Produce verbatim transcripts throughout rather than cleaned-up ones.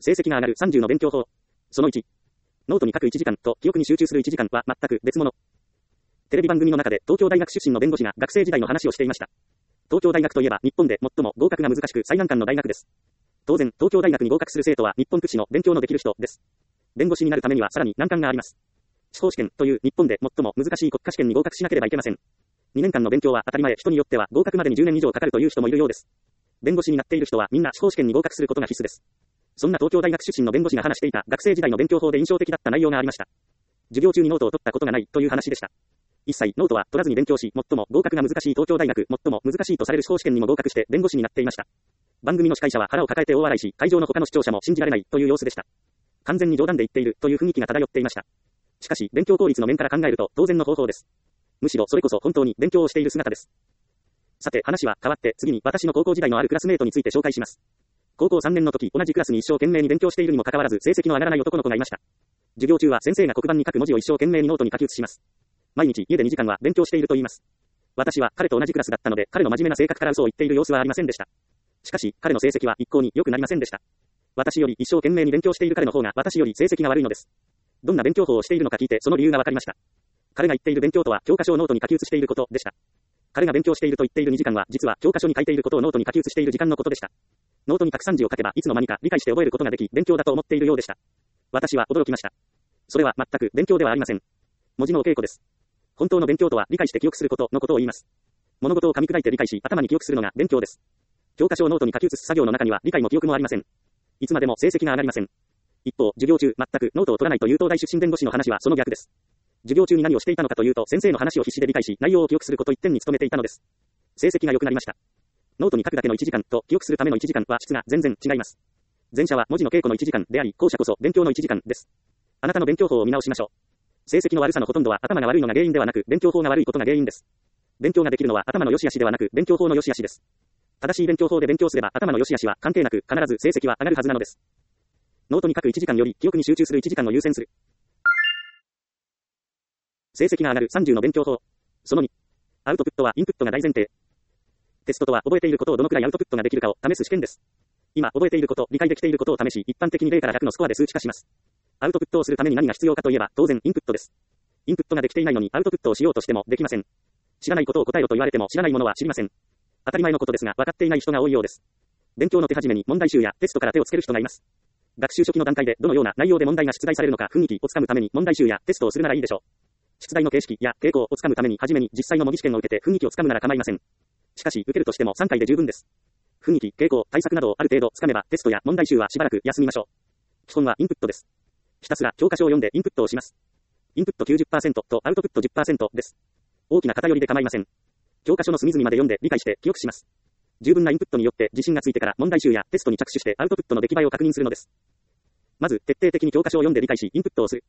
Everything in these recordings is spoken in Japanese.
成績が上がるさんじゅうの勉強法。そのいち。ノートに書くいちじかんと記憶に集中するいちじかんは全く別物。テレビ番組の中で東京大学出身の弁護士が学生時代の話をしていました。東京大学といえば日本で最も合格が難しく最難関の大学です。当然、東京大学に合格する生徒は日本屈指の勉強のできる人です。弁護士になるためにはさらに難関があります。司法試験という日本で最も難しい国家試験に合格しなければいけません。にねんかんの勉強は当たり前、人によっては合格までにじゅうねん以上かかるという人もいるようです。弁護士になっている人はみんな司法試験に合格することが必須です。そんな東京大学出身の弁護士が話していた学生時代の勉強法で印象的だった内容がありました。授業中にノートを取ったことがないという話でした。一切ノートは取らずに勉強し、最も合格が難しい東京大学、最も難しいとされる司法試験にも合格して弁護士になっていました。番組の司会者は腹を抱えて大笑いし、会場の他の視聴者も信じられないという様子でした。完全に冗談で言っているという雰囲気が漂っていました。しかし、勉強効率の面から考えると当然の方法です。むしろそれこそ本当に勉強をしている姿です。さて話は変わって次に私の高校時代のあるクラスメートについて紹介します。高校さんねんの時、同じクラスに一生懸命に勉強しているにもかかわらず成績の上がらない男の子がいました。授業中は先生が黒板に書く文字を一生懸命にノートに書き写します。毎日家でにじかんは勉強していると言います。私は彼と同じクラスだったので彼の真面目な性格から嘘を言っている様子はありませんでした。しかし彼の成績は一向に良くなりませんでした。私より一生懸命に勉強している彼の方が私より成績が悪いのです。どんな勉強法をしているのか聞いてその理由がわかりました。彼が言っている勉強とは教科書をノートに書き写していることでした。彼が勉強していると言っているにじかんは実は教科書に書いていることをノートに書き写している時間のことでした。ノートにたくさん字を書けばいつの間にか理解して覚えることができ勉強だと思っているようでした。私は驚きました。それは全く勉強ではありません。文字のお稽古です。本当の勉強とは理解して記憶することのことを言います。物事を噛み砕いて理解し頭に記憶するのが勉強です。教科書をノートに書き写す作業の中には理解も記憶もありません。いつまでも成績が上がりません。一方、授業中全くノートを取らないという東大出身弁護士の話はその逆です。授業中に何をしていたのかというと先生の話を必死で理解し内容を記憶すること一点に努めていたのです。成績が良くなりました。ノートに書くだけのいちじかんと記憶するためのいちじかんは質が全然違います。前者は文字の稽古のいちじかんであり後者こそ勉強のいちじかんです。あなたの勉強法を見直しましょう。成績の悪さのほとんどは頭が悪いのが原因ではなく勉強法が悪いことが原因です。勉強ができるのは頭の良し悪しではなく勉強法の良し悪しです。正しい勉強法で勉強すれば頭の良し悪しは関係なく必ず成績は上がるはずなのです。ノートに書くいちじかんより記憶に集中するいちじかんを優先する。成績が上がるさんじゅうの勉強法。そのに。アウトプットはインプットが大前提。テストとは覚えていることをどのくらいアウトプットができるかを試す試験です。今覚えていること、理解できていることを試し、一般的にゼロからひゃくのスコアで数値化します。アウトプットをするために何が必要かといえば当然インプットです。インプットができていないのにアウトプットをしようとしてもできません。知らないことを答えろと言われても知らないものは知りません。当たり前のことですが分かっていない人が多いようです。勉強の手始めに問題集やテストから手をつける人がいます。学習初期の段階でどのような内容で問題が出題されるのか雰囲気をつかむために問題集やテストをするならいいでしょう。出題の形式や傾向をつかむために初めに実際の模擬試験を受けて雰囲気をつかむなら構いません。しかし受けるとしてもさんかいで十分です。雰囲気、傾向、対策などをある程度つかめばテストや問題集はしばらく休みましょう。基本はインプットです。ひたすら教科書を読んでインプットをします。インプット きゅうじゅっパーセント とアウトプット じゅっパーセント です。大きな偏りで構いません。教科書の隅々まで読んで理解して記憶します。十分なインプットによって自信がついてから問題集やテストに着手してアウトプットの出来栄えを確認するのです。まず徹底的に教科書を読んで理解しインプットをする。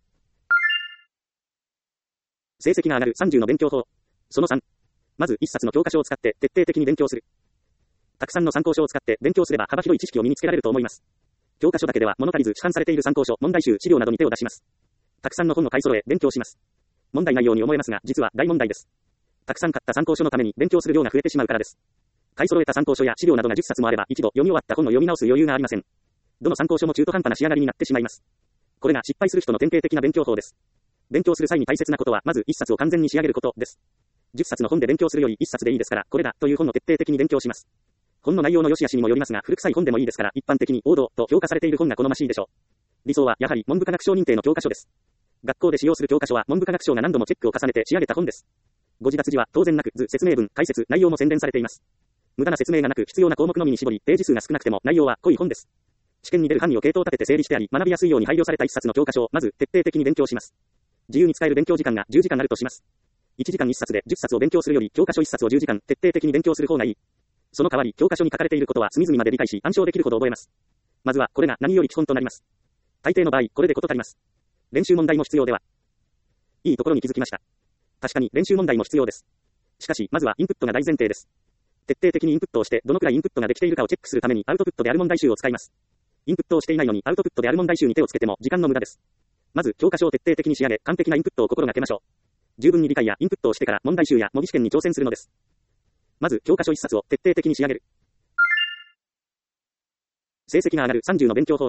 成績が上がるさんじゅうの勉強法。そのさん。まず一冊の教科書を使って徹底的に勉強する。たくさんの参考書を使って勉強すれば幅広い知識を身につけられると思います。教科書だけでは物足りず市販されている参考書、問題集、資料などに手を出します。たくさんの本を買い揃え勉強します。問題ないように思えますが実は大問題です。たくさん買った参考書のために勉強する量が増えてしまうからです。買い揃えた参考書や資料などがじゅっさつもあれば一度読み終わった本を読み直す余裕がありません。どの参考書も中途半端な仕上がりになってしまいます。これが失敗する人の典型的な勉強法です。勉強する際に大切なことはまず一冊を完全に仕上げることです。じゅっさつの本で勉強するより一冊でいいですからこれだという本を徹底的に勉強します。本の内容の良し悪しにもよりますが古臭い本でもいいですから一般的に王道と評価されている本が好ましいでしょう。理想はやはり文部科学省認定の教科書です。学校で使用する教科書は文部科学省が何度もチェックを重ねて仕上げた本です。ご自立時は当然なく図、説明文、解説、内容も宣伝されています。無駄な説明がなく必要な項目のみに絞りページ数が少なくても内容は濃い本です。試験に出る範囲を系統立てて整理してあり学びやすいように配慮された一冊の教科書をまず徹底的に勉強します。自由に使える勉強時間がじゅうじかんあるとします。いちじかんいっさつでじゅっさつを勉強するより教科書いっさつをじゅうじかん徹底的に勉強する方がいい。その代わり教科書に書かれていることは隅々まで理解し暗唱できるほど覚えます。まずはこれが何より基本となります。大抵の場合これで事足ります。練習問題も必要では。いいところに気づきました。確かに練習問題も必要です。しかしまずはインプットが大前提です。徹底的にインプットをしてどのくらいインプットができているかをチェックするためにアウトプットである問題集を使います。インプットをしていないのにアウトプットである問題集に手をつけても時間の無駄です。まず教科書を徹底的に仕上げ完璧なインプットを心がけましょう。十分に理解やインプットをしてから問題集や模擬試験に挑戦するのです。まず教科書いっさつを徹底的に仕上げる。成績が上がるさんじゅうの勉強法。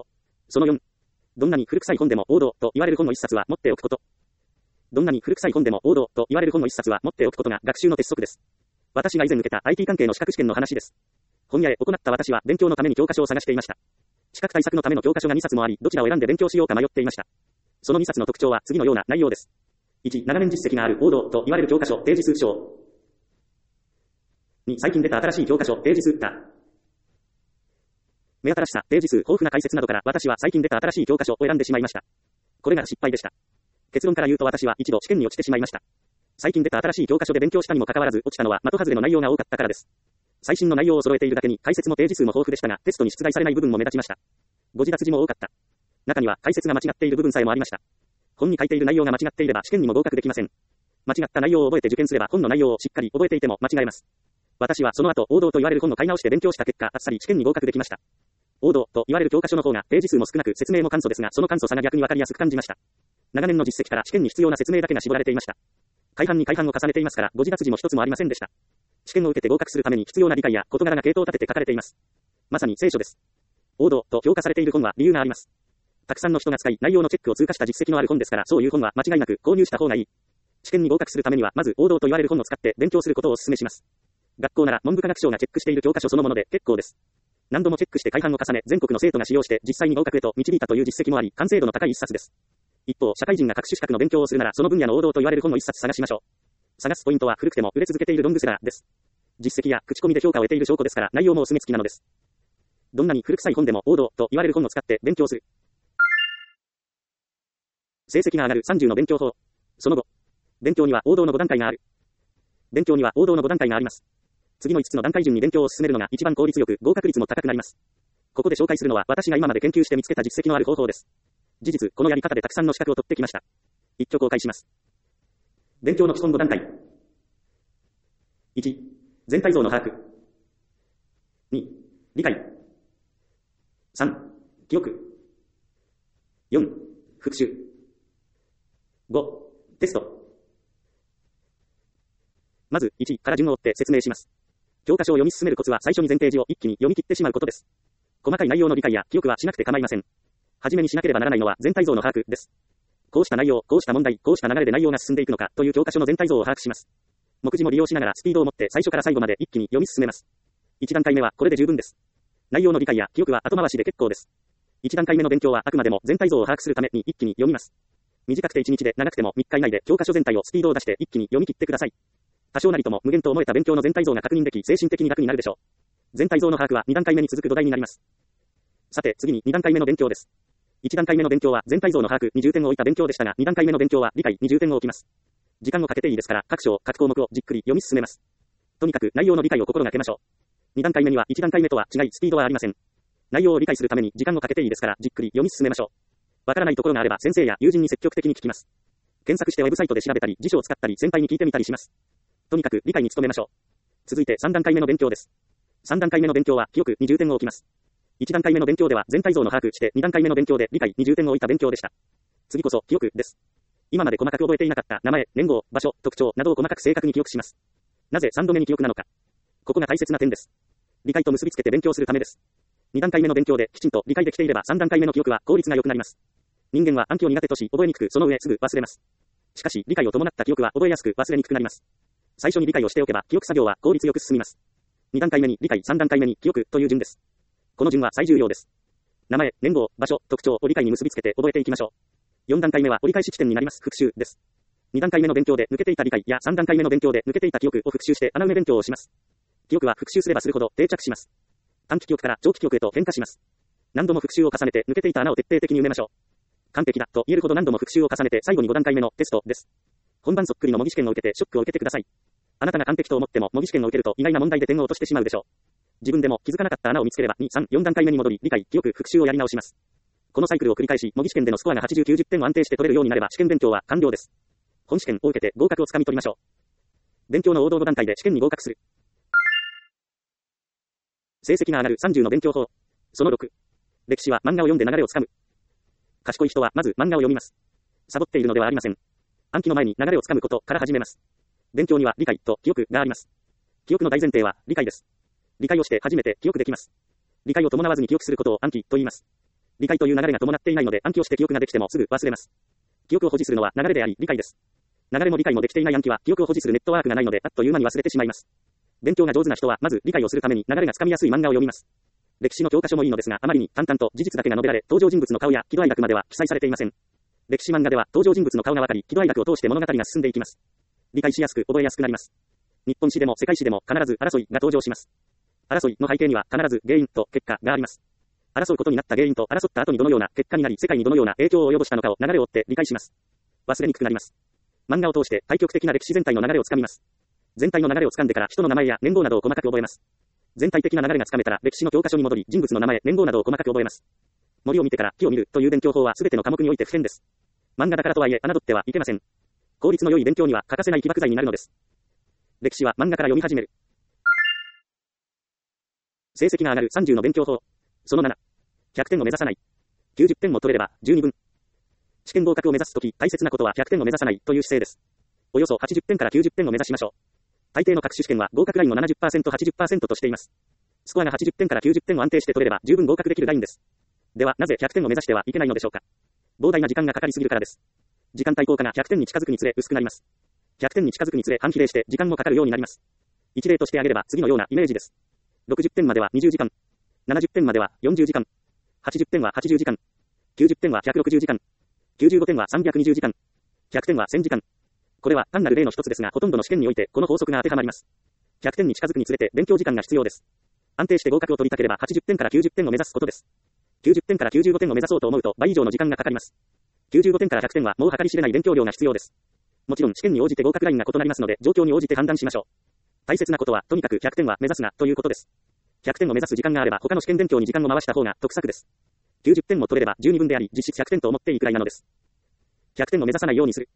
そのよん、どんなに古臭い本でも王道と言われる本の一冊は持っておくこと。どんなに古臭い本でも王道と言われる本の一冊は持っておくことが学習の鉄則です。私が以前受けた アイティー 関係の資格試験の話です。本屋へ行った私は勉強のために教科書を探していました。資格対策のための教科書がにさつもあり、どちらを選んで勉強しようか迷っていました。そのにさつの特徴は次のような内容です。いち、長年実績がある王道と言われる教科書、ページ数章。に、最近出た新しい教科書、ページ数打った。目新しさ、ページ数、豊富な解説などから私は最近出た新しい教科書を選んでしまいました。これが失敗でした。結論から言うと私は一度試験に落ちてしまいました。最近出た新しい教科書で勉強したにもかかわらず落ちたのは的外れの内容が多かったからです。最新の内容を揃えているだけに解説もページ数も豊富でしたが、テストに出題されない部分も目立ちました。誤字脱字も多かった。中には解説が間違っている部分さえもありました。本に書いている内容が間違っていれば試験にも合格できません。間違った内容を覚えて受験すれば本の内容をしっかり覚えていても間違えます。私はその後王道と言われる本の買い直しで勉強した結果、あっさり試験に合格できました。王道と言われる教科書の方がページ数も少なく説明も簡素ですが、その簡素さが逆にわかりやすく感じました。長年の実績から試験に必要な説明だけが絞られていました。改版に改版を重ねていますから、誤字脱字も一つもありませんでした。試験を受けて合格するために必要な理解や事柄が系統を立てて書かれています。まさに聖書です。王道と評価されている本は理由があります。たくさんの人が使い、内容のチェックを通過した実績のある本ですから、そういう本は間違いなく購入した方がいい。試験に合格するためには、まず王道と言われる本を使って勉強することをお勧めします。学校なら文部科学省がチェックしている教科書そのもので結構です。何度もチェックして改版を重ね、全国の生徒が使用して実際に合格へと導いたという実績もあり、完成度の高い一冊です。一方、社会人が各種資格の勉強をするなら、その分野の王道と言われる本を一冊探しましょう。探すポイントは古くても売れ続けているロングセラーです。実績や口コミで評価を得ている証拠ですから、内容もお墨付きなのです。どんなに古臭い本でも王道と言われる本を使って勉強する。成績が上がるさんじゅうの勉強法。その後、勉強には王道のご段階がある。勉強には王道のご段階があります。次のいつつの段階順に勉強を進めるのが一番効率よく合格率も高くなります。ここで紹介するのは私が今まで研究して見つけた実績のある方法です。事実、このやり方でたくさんの資格を取ってきました。一挙公開します。勉強の基本ご段階。いち、全体像の把握。に、理解。さん、記憶。よん、復習。ご、テスト。まず、いちから順を追って説明します。教科書を読み進めるコツは最初に全ページを一気に読み切ってしまうことです。細かい内容の理解や記憶はしなくて構いません。はじめにしなければならないのは全体像の把握です。こうした内容、こうした問題、こうした流れで内容が進んでいくのかという教科書の全体像を把握します。目次も利用しながらスピードを持って最初から最後まで一気に読み進めます。いち段階目はこれで十分です。内容の理解や記憶は後回しで結構です。いち段階目の勉強はあくまでも全体像を把握するために一気に読みます。短くていちにちで長くてもみっか以内で教科書全体をスピードを出して一気に読み切ってください。多少なりとも無限と思えた勉強の全体像が確認でき精神的に楽になるでしょう。全体像の把握はに段階目に続く土台になります。さて次にに段階目の勉強です。いち段階目の勉強は全体像の把握に重点を置いた勉強でしたが、に段階目の勉強は理解に重点を置きます。時間をかけていいですから、各章、各項目をじっくり読み進めます。とにかく内容の理解を心がけましょう。に段階目にはいち段階目とは違いスピードはありません。内容を理解するために時間をかけていいですから、じっくり読み進めましょう。わからないところがあれば先生や友人に積極的に聞きます。検索してウェブサイトで調べたり、辞書を使ったり、先輩に聞いてみたりします。とにかく理解に努めましょう。続いてさん段階目の勉強です。さん段階目の勉強は記憶に重点を置きます。いち段階目の勉強では全体像の把握して、に段階目の勉強で理解に重点を置いた勉強でした。次こそ記憶です。今まで細かく覚えていなかった名前、年号、場所、特徴などを細かく正確に記憶します。なぜさんどめに記憶なのか。ここが大切な点です。理解と結びつけて勉強するためです。に段階目の勉強できちんと理解できていればさん段階目の記憶は効率が良くなります。人間は暗記を苦手とし覚えにくく、その上すぐ忘れます。しかし理解を伴った記憶は覚えやすく忘れにくくなります。最初に理解をしておけば記憶作業は効率よく進みます。に段階目に理解、さん段階目に記憶という順です。この順は最重要です。名前、年号、場所、特徴を理解に結びつけて覚えていきましょう。よん段階目は折り返し地点になります復習です。に段階目の勉強で抜けていた理解やさん段階目の勉強で抜けていた記憶を復習して穴埋め勉強をします。記憶は復習すればするほど定着します。短期記憶から長期記憶へと変化します。何度も復習を重ねて抜けていた穴を徹底的に埋めましょう。完璧だと言えるほど何度も復習を重ねて最後にご段階目のテストです。本番そっくりの模擬試験を受けてショックを受けてください。あなたが完璧と思っても模擬試験を受けると意外な問題で点を落としてしまうでしょう。自分でも気づかなかった穴を見つければに、さん、よん段階目に戻り理解、記憶、復習をやり直します。このサイクルを繰り返し模擬試験でのスコアがはちじゅう、きゅうじゅってんを安定して取れるようになれば試験勉強は完了です。本試験を受けて合格をつかみ取りましょう。勉強の王道ご段階で試験に合格する。成績が上がるさんじゅうの勉強法。そのろく。歴史は漫画を読んで流れをつかむ。賢い人はまず漫画を読みます。サボっているのではありません。暗記の前に流れをつかむことから始めます。勉強には理解と記憶があります。記憶の大前提は理解です。理解をして初めて記憶できます。理解を伴わずに記憶することを暗記と言います。 理解という流れが伴っていないので暗記をして記憶ができてもすぐ忘れます。記憶を保持するのは流れであり、理解です。流れも理解もできていない暗記は記憶を保持するネットワークがないのであっという間に忘れてしまいます。勉強が上手な人はまず理解をするために流れがつかみやすい漫画を読みます。歴史の教科書もいいのですが、あまりに淡々と事実だけが述べられ、登場人物の顔や喜怒哀楽までは記載されていません。歴史漫画では登場人物の顔がわかり、喜怒哀楽を通して物語が進んでいきます。理解しやすく覚えやすくなります。日本史でも世界史でも必ず争いが登場します。争いの背景には必ず原因と結果があります。争うことになった原因と争った後にどのような結果になり、世界にどのような影響を及ぼしたのかを流れを追って理解します。忘れにくくなります。漫画を通して対極的な歴史全体の流れをつかみます。全体の流れをつかんでから人の名前や年号などを細かく覚えます。全体的な流れがつかめたら歴史の教科書に戻り、人物の名前、年号などを細かく覚えます。森を見てから木を見るという勉強法は全ての科目において不変です。漫画だからとはいえ侮ってはいけません。効率の良い勉強には欠かせない起爆剤になるのです。歴史は漫画から読み始める。成績が上がるさんじゅうの勉強法。そのなな。ひゃくてんを目指さない。きゅうじゅってんも取れれば十二分。試験合格を目指すとき大切なことはひゃくてんを目指さないという姿勢です。およそはちじゅってんからきゅうじゅってんを目指しましょう。大抵の各種試験は合格ラインの ななじゅっパーセント、はちじゅっパーセント としています。スコアがはちじゅってんからきゅうじゅってんを安定して取れれば十分合格できるラインです。ではなぜひゃくてんを目指してはいけないのでしょうか。膨大な時間がかかりすぎるからです。時間対効果がひゃくてんに近づくにつれ薄くなります。ひゃくてんに近づくにつれ反比例して時間もかかるようになります。一例として挙げれば次のようなイメージです。ろくじゅってんまではにじゅうじかん。ななじゅってんまではよんじゅうじかん。はちじゅってんははちじゅうじかん。きゅうじゅってんはひゃくろくじゅうじかん。きゅうじゅうごてんはさんびゃくにじゅうじかん。ひゃくてんはせんじかん。これは単なる例の一つですが、ほとんどの試験においてこの法則が当てはまります。ひゃくてんに近づくにつれて勉強時間が必要です。安定して合格を取りたければはちじゅってんからきゅうじゅってんを目指すことです。きゅうじゅってんからきゅうじゅうごてんを目指そうと思うと倍以上の時間がかかります。きゅうじゅうごてんからひゃくてんはもう計り知れない勉強量が必要です。もちろん試験に応じて合格ラインが異なりますので、状況に応じて判断しましょう。大切なことはとにかくひゃくてんは目指すなということです。ひゃくてんを目指す時間があれば他の試験勉強に時間を回した方が得策です。きゅうじゅってんも取れれば十二分であり、実質ひゃくてんと思っていいくらいなのです。ひゃくてんを目指さないようにする。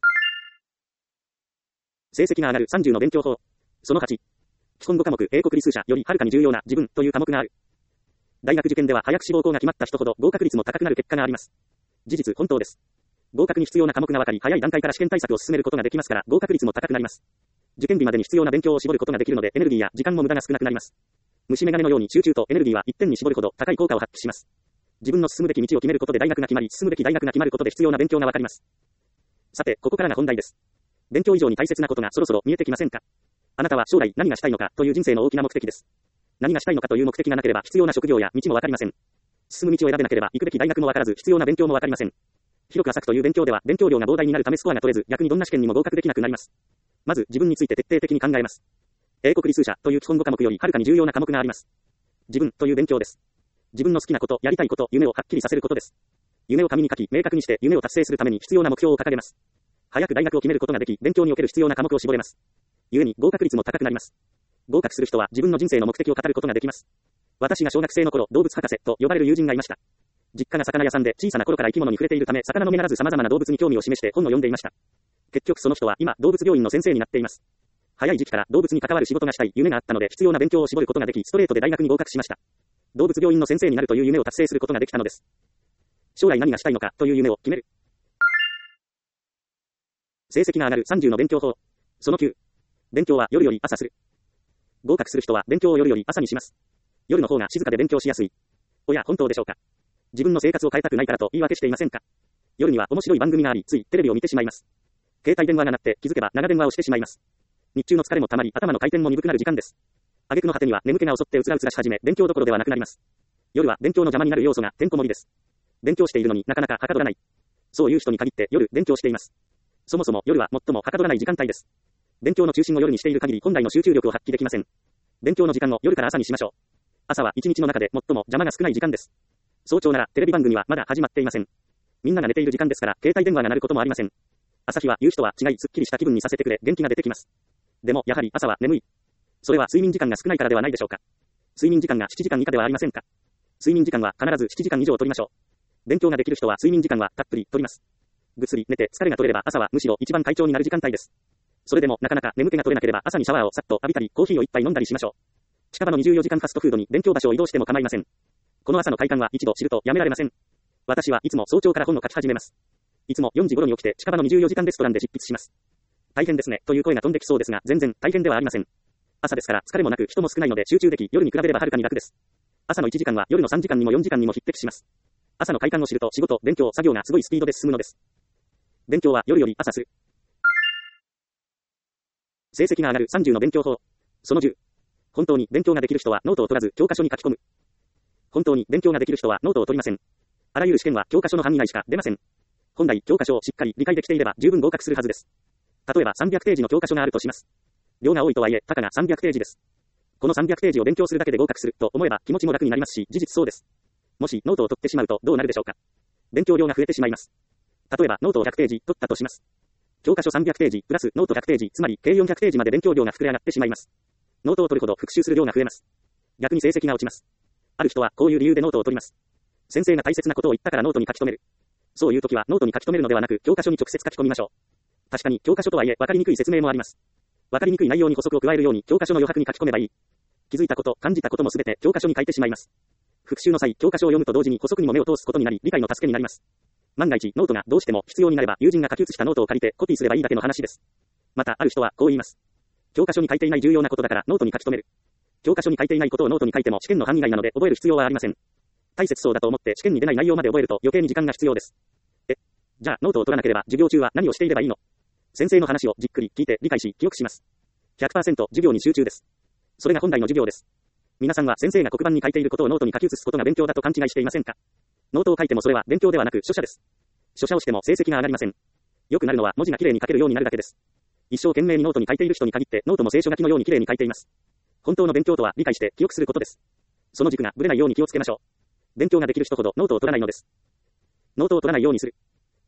成績が上がるさんじゅうの勉強法。そのはち。基本ご科目英国理数社よりはるかに重要な自分という科目がある。大学受験では早く志望校が決まった人ほど合格率も高くなる結果があります。事実本当です。合格に必要な科目が分かり、早い段階から試験対策を進めることができますから、合格率も高くなります。受験日までに必要な勉強を絞ることができるので、エネルギーや時間も無駄が少なくなります。虫眼鏡のように集中とエネルギーは一点に絞るほど高い効果を発揮します。自分の進むべき道を決めることで大学が決まり、進むべき大学が決まることで必要な勉強が分かります。さて、ここからが本題です。勉強以上に大切なことがそろそろ見えてきませんか？あなたは将来何がしたいのかという人生の大きな目的です。何がしたいのかという目的がなければ必要な職業や道も分かりません。進む道を選べなければ行くべき大学も分からず必要な勉強も分かりません。広く浅くという勉強では勉強量が膨大になるためスコアが取れず逆にどんな試験にも合格できなくなります。まず自分について徹底的に考えます。英国理数社という基本ご科目よりはるかに重要な科目があります。自分という勉強です。自分の好きなこと、やりたいこと、夢をはっきりさせることです。夢を紙に書き、明確にして夢を達成するために必要な目標を掲げます。早く大学を決めることができ、勉強における必要な科目を絞れます。故に合格率も高くなります。合格する人は自分の人生の目的を語ることができます。私が小学生の頃、動物博士と呼ばれる友人がいました。実家が魚屋さんで小さな頃から生き物に触れているため、魚のみならず様々な動物に興味を示して本を読んでいました。結局その人は今、動物病院の先生になっています。早い時期から動物に関わる仕事がしたい夢があったので必要な勉強を絞ることができ、ストレートで大学に合格しました。動物病院の先生になるという夢を達成することができたのです。将来何がしたいのかという夢を決める。成績が上がるさんじゅうの勉強法。そのきゅう。勉強は夜より朝する。合格する人は勉強を夜より朝にします。夜の方が静かで勉強しやすい。おや、本当でしょうか。自分の生活を変えたくないからと言い訳していませんか。夜には面白い番組があり、ついテレビを見てしまいます。携帯電話が鳴って気づけば長電話をしてしまいます。日中の疲れもたまり、頭の回転も鈍くなる時間です。挙句の果てには眠気が襲ってうつらうつらし始め、勉強どころではなくなります。夜は勉強の邪魔になる要素がてんこ盛りです。勉強しているのになかなかはかどらない。そういう人に限って夜勉強しています。そもそも夜は最もはかどらない時間帯です。勉強の中心を夜にしている限り本来の集中力を発揮できません。勉強の時間を夜から朝にしましょう。朝は一日の中で最も邪魔が少ない時間です。早朝ならテレビ番組はまだ始まっていません。みんなが寝ている時間ですから携帯電話が鳴ることもありません。朝日は夕日とは違いすっきりした気分にさせてくれ元気が出てきます。でもやはり朝は眠い。それは睡眠時間が少ないからではないでしょうか。睡眠時間がななじかん以下ではありませんか。睡眠時間は必ずななじかん以上取りましょう。勉強ができる人は睡眠時間はたっぷり取ります。ぐっすり寝て疲れが取れれば朝はむしろ一番快調になる時間帯です。それでもなかなか眠気が取れなければ朝にシャワーをさっと浴びたりコーヒーを一杯飲んだりしましょう。近場のにじゅうよじかんファストフードに勉強場所を移動しても構いません。この朝の快感は一度知るとやめられません。私はいつも早朝から本を書き始めます。いつもよじ頃に起きて近場のにじゅうよじかんレストランで執筆します。大変ですねという声が飛んできそうですが全然大変ではありません。朝ですから疲れもなく人も少ないので集中でき夜に比べればはるかに楽です。朝のいちじかんは夜のさんじかんにもよじかんにも匹敵します。 朝の快感を知ると仕事、勉強、作業がすごいスピードで進むのです。勉強は夜より朝する。成績が上がるさんじゅうの勉強法。そのじゅう。本当に勉強ができる人はノートを取らず教科書に書き込む。本当に勉強ができる人はノートを取りません。あらゆる試験は教科書の範囲内しか出ません。本来教科書をしっかり理解できていれば十分合格するはずです。例えばさんびゃくページの教科書があるとします。量が多いとはいえ、たかがさんびゃくページです。このさんびゃくページを勉強するだけで合格すると思えば気持ちも楽になりますし、事実そうです。もしノートを取ってしまうとどうなるでしょうか。勉強量が増えてしまいます。例えばノートをひゃくページ取ったとします。教科書さんびゃくページプラスノートひゃくページ、つまり計よんひゃくページまで勉強量が膨れ上がってしまいます。ノートを取るほど復習する量が増えます。逆に成績が落ちます。ある人はこういう理由でノートを取ります。先生が大切なことを言ったからノートに書き留める。そういう時はノートに書き留めるのではなく教科書に直接書き込みましょう。確かに教科書とはいえ分かりにくい説明もあります。分かりにくい内容に補足を加えるように教科書の余白に書き込めばいい。気づいたこと、感じたこともすべて教科書に書いてしまいます。復習の際、教科書を読むと同時に補足にも目を通すことになり、理解の助けになります。万が一ノートがどうしても必要になれば友人が書き写したノートを借りてコピーすればいいだけの話です。またある人はこう言います。教科書に書いていない重要なことだからノートに書き留める。教科書に書いていないことをノートに書いても試験の範囲外なので覚える必要はありません。大切そうだと思って試験に出ない内容まで覚えると余計に時間が必要です。え、じゃあノートを取らなければ授業中は何をしていればいいの？先生の話をじっくり聞いて理解し記憶します。ひゃくパーセント 授業に集中です。それが本来の授業です。皆さんは先生が黒板に書いていることをノートに書き写すことが勉強だと勘違いしていませんか？ノートを書いてもそれは勉強ではなく書写です。書写をしても成績が上がりません。良くなるのは文字がきれいに書けるようになるだけです。一生懸命にノートに書いている人に限ってノートも聖書書きのようにきれいに書いています。本当の勉強とは理解して記憶することです。その軸がぶれないように気をつけましょう。勉強ができる人ほどノートを取らないのです。ノートを取らないようにする。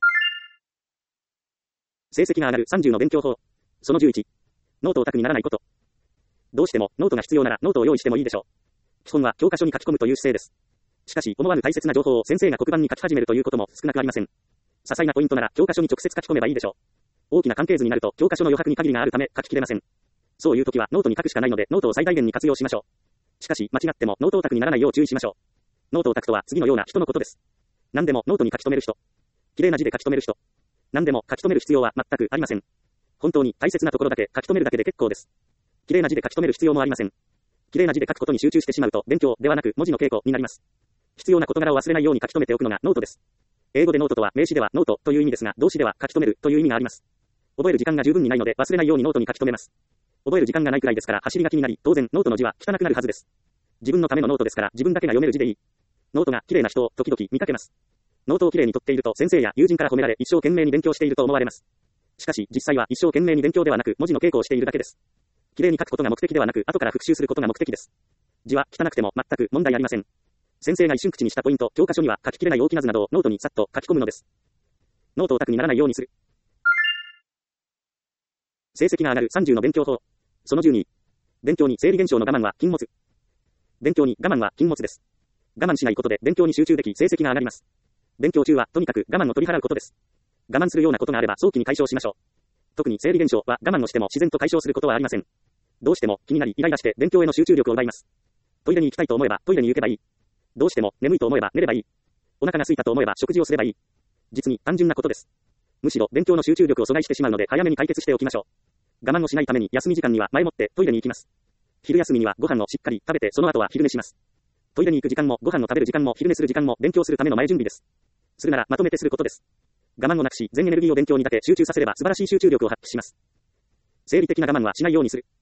成績が上がるさんじゅうの勉強法。そのじゅういち。ノートオタクにならないこと。どうしてもノートが必要ならノートを用意してもいいでしょう。基本は教科書に書き込むという姿勢です。しかし思わぬ大切な情報を先生が黒板に書き始めるということも少なくありません。些細なポイントなら教科書に直接書き込めばいいでしょう。大きな関係図になると教科書の余白に限りがあるため書ききれません。そういう時はノートに書くしかないのでノートを最大限に活用しましょう。しかし間違ってもノートオタクにならないよう注意しましょう。ノートオタクとは次のような人のことです。何でもノートに書き留める人。綺麗な字で書き留める人。何でも書き留める必要は全くありません。本当に大切なところだけ書き留めるだけで結構です。綺麗な字で書き留める必要もありません。綺麗な字で書くことに集中してしまうと勉強ではなく文字の稽古になります。必要な事柄を忘れないように書き留めておくのがノートです。英語でノートとは名詞ではノートという意味ですが動詞では書き留めるという意味があります。覚える時間が十分にないので忘れないようにノートに書き留めます。覚える時間がないくらいですから走り書きになり当然ノートの字は汚くなるはずです。自分のためのノートですから自分だけが読める字でいい。ノートが綺麗な人を時々見かけます。ノートを綺麗に取っていると先生や友人から褒められ一生懸命に勉強していると思われます。しかし実際は一生懸命に勉強ではなく文字の稽古をしているだけです。綺麗に書くことが目的ではなく後から復習することが目的です。字は汚くても全く問題ありません。先生が一瞬口にしたポイント、教科書には書ききれない大きな図などをノートにさっと書き込むのです。ノートオタクにならないようにする。成績が上がるさんじゅうの勉強法。そのじゅうに。勉強に生理現象の我慢は禁物。勉強に我慢は禁物です。我慢しないことで勉強に集中でき成績が上がります。勉強中はとにかく我慢を取り払うことです。我慢するようなことがあれば早期に解消しましょう。特に生理現象は我慢をしても自然と解消することはありません。どうしても気になりイライラして勉強への集中力を奪います。トイレに行きたいと思えばトイレに行けばいい。どうしても眠いと思えば寝ればいい。お腹が空いたと思えば食事をすればいい。実に単純なことです。むしろ勉強の集中力を阻害してしまうので早めに解決しておきましょう。我慢をしないために休み時間には前もってトイレに行きます。昼休みにはご飯をしっかり食べてその後は昼寝します。トイレに行く時間もご飯を食べる時間も昼寝する時間も勉強するための前準備です。するならまとめてすることです。我慢をなくし全エネルギーを勉強にだけ集中させれば素晴らしい集中力を発揮します。生理的な我慢はしないようにする。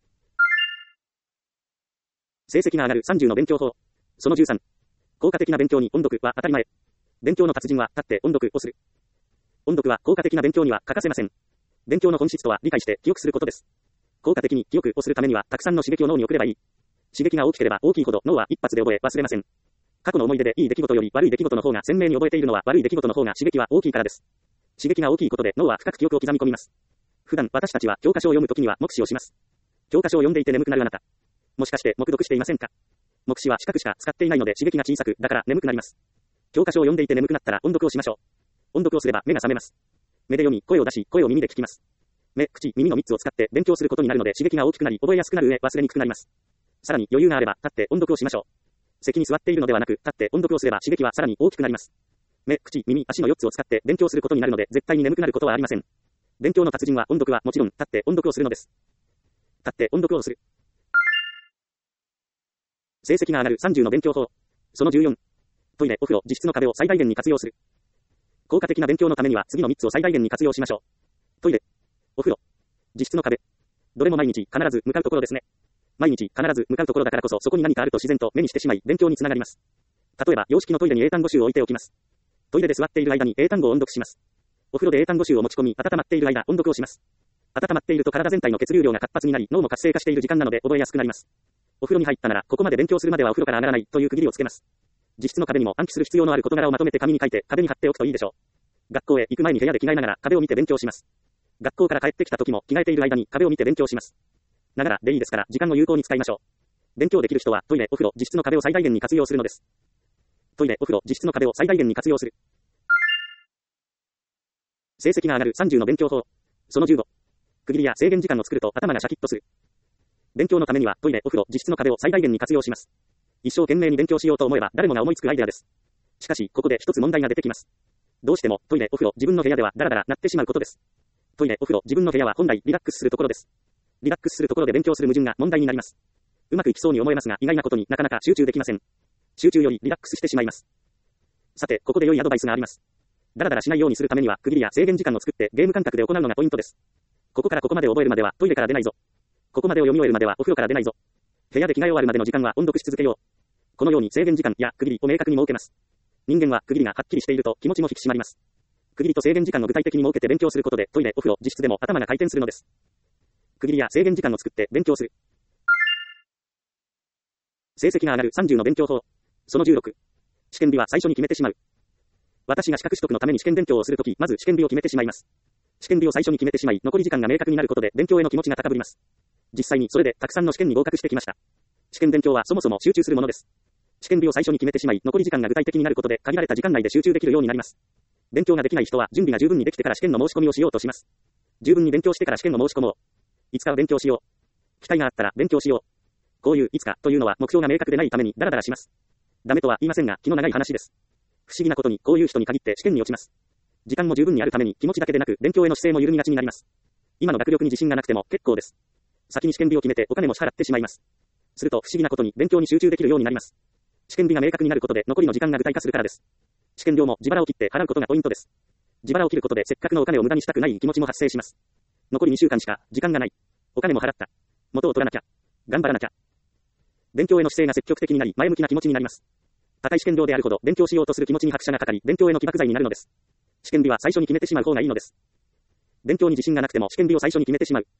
成績が上がるさんじゅうの勉強法。そのじゅうさん。効果的な勉強に音読は当たり前。勉強の達人は立って音読をする。音読は効果的な勉強には欠かせません。勉強の本質とは理解して記憶することです。効果的に記憶をするためにはたくさんの刺激を脳に送ればいい。刺激が大きければ大きいほど脳は一発で覚え忘れません。過去の思い出でいい出来事より悪い出来事の方が鮮明に覚えているのは悪い出来事の方が刺激は大きいからです。刺激が大きいことで脳は深く記憶を刻み込みます。普段私たちは教科書を読むときには目視をします。教科書を読んでいて眠くなるあなた。もしかして黙読していませんか？目視は視覚しか使っていないので刺激が小さく、だから眠くなります。教科書を読んでいて眠くなったら音読をしましょう。音読をすれば目が覚めます。目で読み、声を出し、声を耳で聞きます。目、口、耳のみっつを使って勉強することになるので刺激が大きくなり覚えやすくなる上忘れにくくなります。さらに余裕があれば立って音読をしましょう。席に座っているのではなく立って音読をすれば刺激はさらに大きくなります。目、口、耳、足のよっつを使って勉強することになるので絶対に眠くなることはありません。勉強の達人は音読はもちろん立って音読をするのです。立って音読をする。成績が上がるさんじゅうの勉強法。そのじゅうよん。 トイレ、お風呂、自室の壁を最大限に活用する。効果的な勉強のためには次のみっつを最大限に活用しましょう。トイレ、お風呂、自室の壁。どれも毎日必ず向かうところですね。毎日必ず向かうところだからこそそこに何かあると自然と目にしてしまい勉強につながります。例えば洋式のトイレに英単語集を置いておきます。トイレで座っている間に英単語を音読します。お風呂で英単語集を持ち込み温まっている間音読をします。温まっていると体全体の血流量が活発になり脳も活性化している時間なので覚えやすくなります。お風呂に入ったならここまで勉強するまではお風呂から上がらないという区切りをつけます。自室の壁にも暗記する必要のある事柄をまとめて紙に書いて壁に貼っておくといいでしょう。学校へ行く前に部屋で着替えながら壁を見て勉強します。学校から帰ってきた時も着替えている間に壁を見て勉強します。ながらでいいですから時間を有効に使いましょう。勉強できる人はトイレ、お風呂、自室の壁を最大限に活用するのです。トイレ、お風呂、自室の壁を最大限に活用する。成績が上がるさんじゅうの勉強法。そのじゅうご。区切りや制限時間を作ると頭がシャキッとする。勉強のためにはトイレ、お風呂、自室の壁を最大限に活用します。一生懸命に勉強しようと思えば誰もが思いつくアイデアです。しかし、ここで一つ問題が出てきます。どうしてもトイレ、お風呂、自分の部屋ではダラダラなってしまうことです。トイレ、お風呂、自分の部屋は本来リラックスするところです。リラックスするところで勉強する矛盾が問題になります。うまくいきそうに思えますが意外なことになかなか集中できません。集中よりリラックスしてしまいます。さて、ここで良いアドバイスがあります。ダラダラしないようにするためには区切りや制限時間を作ってゲーム感覚で行うのがポイントです。ここからここまで覚えるまではトイレから出ないぞ。ここまでを読み終えるまではお風呂から出ないぞ。部屋で着替え終わるまでの時間は音読し続けよう。このように制限時間や区切りを明確に設けます。人間は区切りがはっきりしていると気持ちも引き締まります。区切りと制限時間を具体的に設けて勉強することでトイレ、お風呂、自室でも頭が回転するのです。区切りや制限時間を作って勉強する。成績が上がるさんじゅうの勉強法。そのじゅうろく。試験日は最初に決めてしまう。私が資格取得のために試験勉強をするとき、まず試験日を決めてしまいます。試験日を最初に決めてしまい、残り時間が明確になることで勉強への気持ちが高ぶります。実際にそれでたくさんの試験に合格してきました。試験勉強はそもそも集中するものです。試験日を最初に決めてしまい、残り時間が具体的になることで限られた時間内で集中できるようになります。勉強ができない人は準備が十分にできてから試験の申し込みをしようとします。十分に勉強してから試験の申し込もう。いつかは勉強しよう。機会があったら勉強しよう。こういういつかというのは目標が明確でないためにダラダラします。ダメとは言いませんが気の長い話です。不思議なことにこういう人に限って試験に落ちます。時間も十分にあるために気持ちだけでなく勉強への姿勢も緩みがちになります。今の学力に自信がなくても結構です。先に試験日を決めてお金も支払ってしまいます。すると不思議なことに勉強に集中できるようになります。試験日が明確になることで残りの時間が具体化するからです。試験料も自腹を切って払うことがポイントです。自腹を切ることでせっかくのお金を無駄にしたくない気持ちも発生します。残りにしゅうかんしか時間がない。お金も払った。元を取らなきゃ。頑張らなきゃ。勉強への姿勢が積極的になり前向きな気持ちになります。高い試験料であるほど勉強しようとする気持ちに拍車がかかり勉強への起爆剤になるのです。試験日は最初に決めてしまう方がいいのです。勉強に自信がなくても試験日を最初に決めてしまう。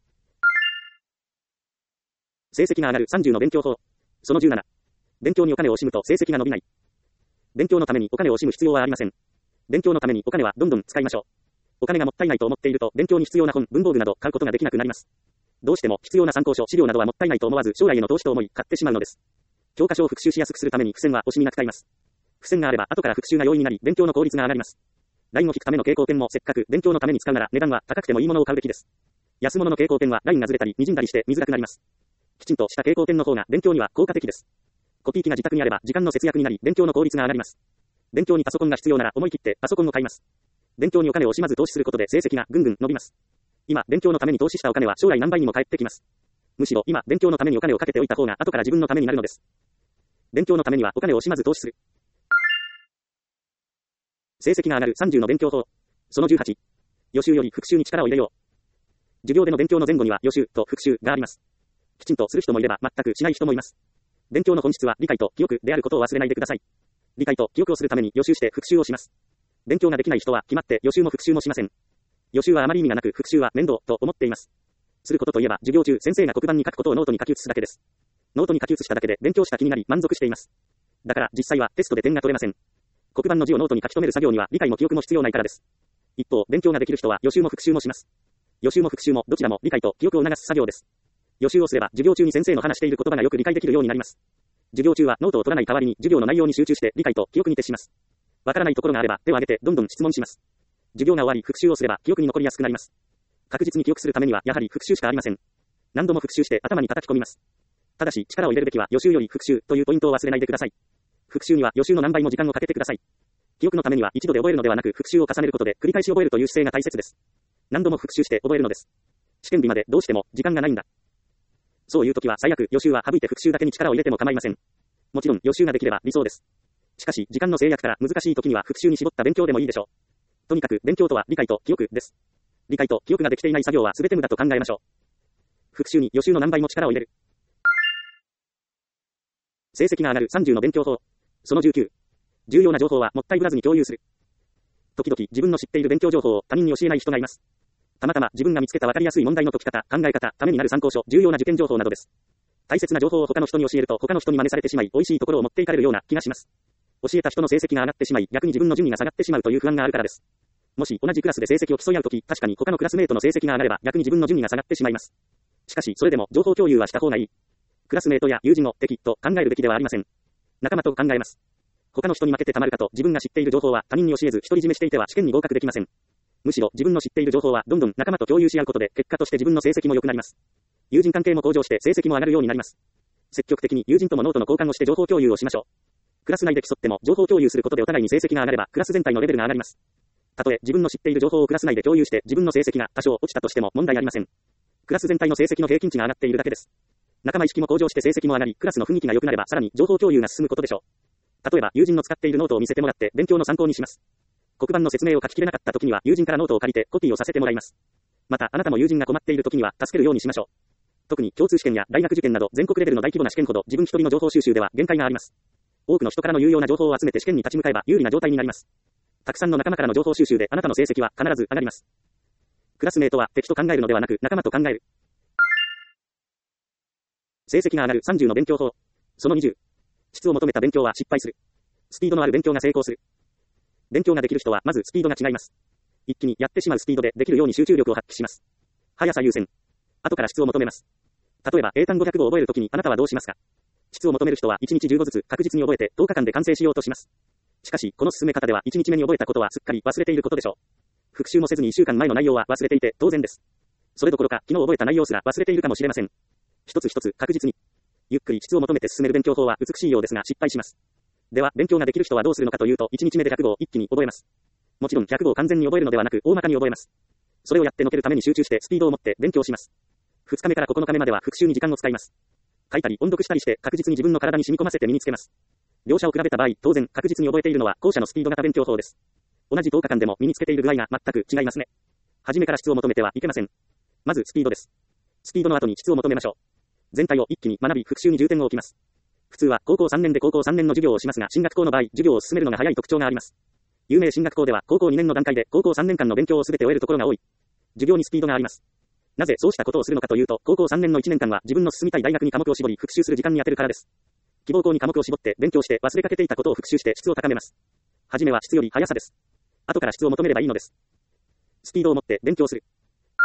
成績が上がるさんじゅうの勉強法。そのじゅうなな。勉強にお金を惜しむと成績が伸びない。勉強のためにお金を惜しむ必要はありません。勉強のためにお金はどんどん使いましょう。お金がもったいないと思っていると勉強に必要な本、文房具など買うことができなくなります。どうしても必要な参考書、資料などはもったいないと思わず将来への投資と思い買ってしまうのです。教科書を復習しやすくするために付箋は惜しみなく使います。付箋があれば後から復習が容易になり勉強の効率が上がります。ラインを引くための蛍光ペンもせっかく勉強のために使うなら値段は高くてもいいものを買うべきです。安物の蛍光ペンはラインがずれたり滲んだりして見づらくなります。きちんとした蛍光ペンの方が勉強には効果的です。コピー機が自宅にあれば時間の節約になり勉強の効率が上がります。勉強にパソコンが必要なら思い切ってパソコンを買います。勉強にお金を惜しまず投資することで成績がぐんぐん伸びます。今勉強のために投資したお金は将来何倍にも返ってきます。むしろ今勉強のためにお金をかけておいた方が後から自分のためになるのです。勉強のためにはお金を惜しまず投資する。成績が上がるさんじゅうの勉強法。そのじゅうはち。予習より復習に力を入れよう。授業での勉強の前後には予習と復習があります。きちんとする人もいれば全くしない人もいます。勉強の本質は理解と記憶であることを忘れないでください。理解と記憶をするために予習して復習をします。勉強ができない人は決まって予習も復習もしません。予習はあまり意味がなく復習は面倒と思っています。することといえば授業中先生が黒板に書くことをノートに書き写すだけです。ノートに書き写しただけで勉強した気になり満足しています。だから実際はテストで点が取れません。黒板の字をノートに書き留める作業には理解も記憶も必要ないからです。一方、勉強ができる人は予習も復習もします。予習も復習もどちらも理解と記憶を促す作業です。予習をすれば授業中に先生の話している言葉がよく理解できるようになります。授業中はノートを取らない代わりに授業の内容に集中して理解と記憶に徹します。わからないところがあれば手を挙げてどんどん質問します。授業が終わり復習をすれば記憶に残りやすくなります。確実に記憶するためにはやはり復習しかありません。何度も復習して頭に叩き込みます。ただし力を入れるべきは予習より復習というポイントを忘れないでください。復習には予習の何倍も時間をかけてください。記憶のためには一度で覚えるのではなく復習を重ねることで繰り返し覚えるという姿勢が大切です。何度も復習して覚えるのです。試験日までどうしても時間がないんだ。そういう時は最悪予習は省いて復習だけに力を入れても構いません。もちろん予習ができれば理想です。 しかし、時間の制約から難しい時には復習に絞った勉強でもいいでしょう。とにかく、勉強とは理解と記憶です。理解と記憶ができていない作業は全て無駄と考えましょう。復習に予習の何倍も力を入れる。成績が上がるさんじゅうの勉強法。そのじゅうきゅう。重要な情報はもったいぶらずに共有する。時々自分の知っている勉強情報を他人に教えない人がいます。たまたま自分が見つけた分かりやすい問題の解き方、考え方、ためになる参考書、重要な受験情報などです。大切な情報を他の人に教えると他の人に真似されてしまい、美味しいところを持っていかれるような気がします。教えた人の成績が上がってしまい、逆に自分の順位が下がってしまうという不安があるからです。もし同じクラスで成績を競い合うとき、確かに他のクラスメートの成績が上がれば逆に自分の順位が下がってしまいます。しかし、それでも情報共有はした方がいい。クラスメートや友人を敵と考えるべきではありません。仲間と考えます。他の人に負けてたまるかと自分が知っている情報は他人に教えず独り占めしていては試験に合格できません。むしろ自分の知っている情報はどんどん仲間と共有し合うことで結果として自分の成績も良くなります。友人関係も向上して成績も上がるようになります。積極的に友人ともノートの交換をして情報共有をしましょう。クラス内で競っても情報共有することでお互いに成績が上がればクラス全体のレベルが上がります。たとえ自分の知っている情報をクラス内で共有して自分の成績が多少落ちたとしても問題ありません。クラス全体の成績の平均値が上がっているだけです。仲間意識も向上して成績も上がり、クラスの雰囲気が良くなればさらに情報共有が進むことでしょう。例えば友人の使っているノートを見せてもらって勉強の参考にします。黒板の説明を書ききれなかった時には友人からノートを借りてコピーをさせてもらいます。またあなたも友人が困っている時には助けるようにしましょう。特に共通試験や大学受験など全国レベルの大規模な試験ほど自分一人の情報収集では限界があります。多くの人からの有用な情報を集めて試験に立ち向かえば有利な状態になります。たくさんの仲間からの情報収集であなたの成績は必ず上がります。クラスメートは敵と考えるのではなく仲間と考える。成績が上がるさんじゅうの勉強法。そのにじゅう。質を求めた勉強は失敗する。スピードのある勉強が成功する。勉強ができる人はまずスピードが違います。一気にやってしまうスピードでできるように集中力を発揮します。速さ優先。後から質を求めます。例えば英単語ひゃくごを覚えるときにあなたはどうしますか？質を求める人はいちにちじゅうごずつ確実に覚えてとおかかんで完成しようとします。しかし、この進め方ではいちにちめに覚えたことはすっかり忘れていることでしょう。復習もせずにいっしゅうかんまえの内容は忘れていて当然です。それどころか昨日覚えた内容すら忘れているかもしれません。一つ一つ確実に。ゆっくり質を求めて進める勉強法は美しいようですが失敗します。では、勉強ができる人はどうするのかというと、いちにちめでひゃくごを一気に覚えます。もちろんひゃくごを完全に覚えるのではなく、大まかに覚えます。それをやってのけるために集中してスピードを持って勉強します。ふつかめからここのかめまでは復習に時間を使います。書いたり音読したりして確実に自分の体に染み込ませて身につけます。両者を比べた場合、当然確実に覚えているのは後者のスピード型勉強法です。同じとおかかんでも身につけている具合が全く違いますね。初めから質を求めてはいけません。まずスピードです。スピードの後に質を求めましょう。全体を一気に学び復習に重点を置きます。普通は高校さんねんで高校さんねんの授業をしますが、進学校の場合、授業を進めるのが早い特徴があります。有名進学校では高校にねんの段階で高校さんねんかんの勉強をすべて終えるところが多い。授業にスピードがあります。なぜそうしたことをするのかというと、高校さんねんのいちねんかんは自分の進みたい大学に科目を絞り復習する時間に充てるからです。希望校に科目を絞って勉強して忘れかけていたことを復習して質を高めます。はじめは質より速さです。後から質を求めればいいのです。スピードを持って勉強する。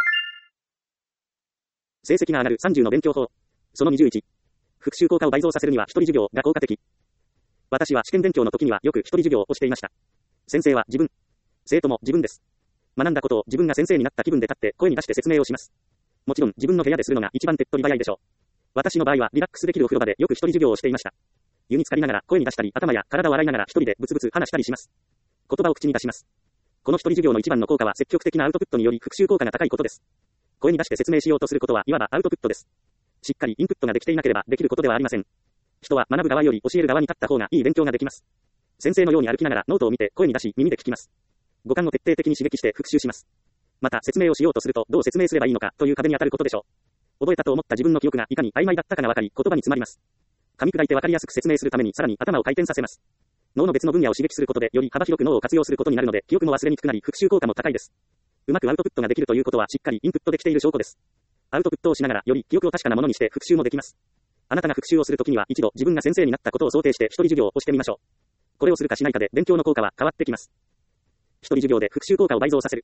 成績が上がるさんじゅうの勉強法。そのにじゅういち。復習効果を倍増させるには一人授業が効果的。私は試験勉強の時にはよく一人授業をしていました。先生は自分。生徒も自分です。学んだことを自分が先生になった気分で立って声に出して説明をします。もちろん自分の部屋でするのが一番手っ取り早いでしょう。私の場合はリラックスできるお風呂場でよく一人授業をしていました。湯に浸かりながら声に出したり頭や体を洗いながら一人でブツブツ話したりします。言葉を口に出します。この一人授業の一番の効果は積極的なアウトプットにより復習効果が高いことです。声に出して説明しようとすることはいわばアウトプットです。しっかりインプットができていなければできることではありません。人は学ぶ側より教える側に立った方がいい勉強ができます。先生のように歩きながらノートを見て声に出し耳で聞きます。五感を徹底的に刺激して復習します。また説明をしようとするとどう説明すればいいのかという壁に当たることでしょう。覚えたと思った自分の記憶がいかに曖昧だったかがわかり言葉に詰まります。噛み砕いてわかりやすく説明するためにさらに頭を回転させます。脳の別の分野を刺激することでより幅広く脳を活用することになるので記憶も忘れにくくなり復習効果も高いです。うまくアウトプットができるということはしっかりインプットできている証拠です。アウトプットをしながらより記憶を確かなものにして復習もできます。あなたが復習をするときには一度自分が先生になったことを想定して一人授業をしてみましょう。これをするかしないかで勉強の効果は変わってきます。一人授業で復習効果を倍増させる。